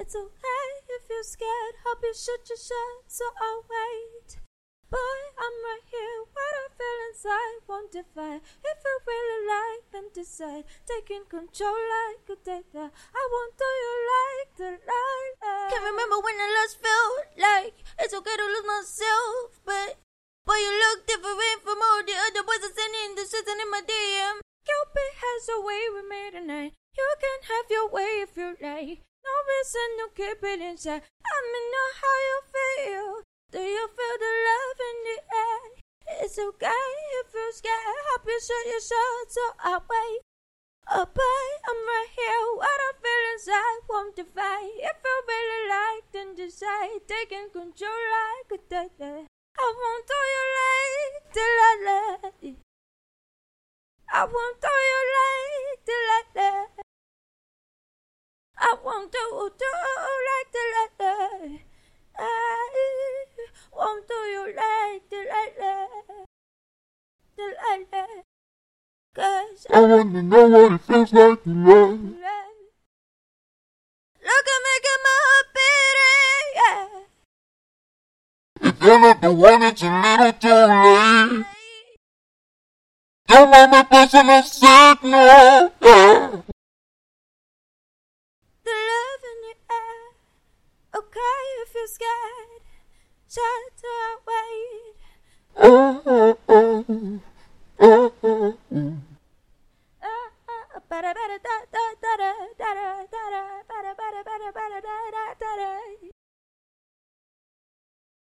It's okay if you're scared. Hope you shoot your shot, so I'll wait. Boy, I'm right here. What I feel inside won't defy. If you really like, then decide. Taking control like a data. I won't do you like the light. Can't remember when I last felt like it's okay to lose myself, but boy, you look different from all the other boys I'm sending the shit in my DM. Cupid has a way with me tonight. You can have your way if you like. No reason to keep it inside. I mean, know how you feel. Do you feel the love in the air? It's okay if you're scared. Hope you shoot your shot, so I'll wait. Oh boy, I'm right here. What I feel inside won't defy. If you really like, then decide. Taking control like a dada. I won't do you like till I let it. I won't do you like till I let it. I won't do like till I let it. I won't do you like till I let. Till I let. 'Cause I want to know what it feels like to love. Look at making my heart beating, yeah. If you're not the one, it's a little too late. Don't make me pressing a signal, yeah. The love in the air. Okay if you're scared. Shut away.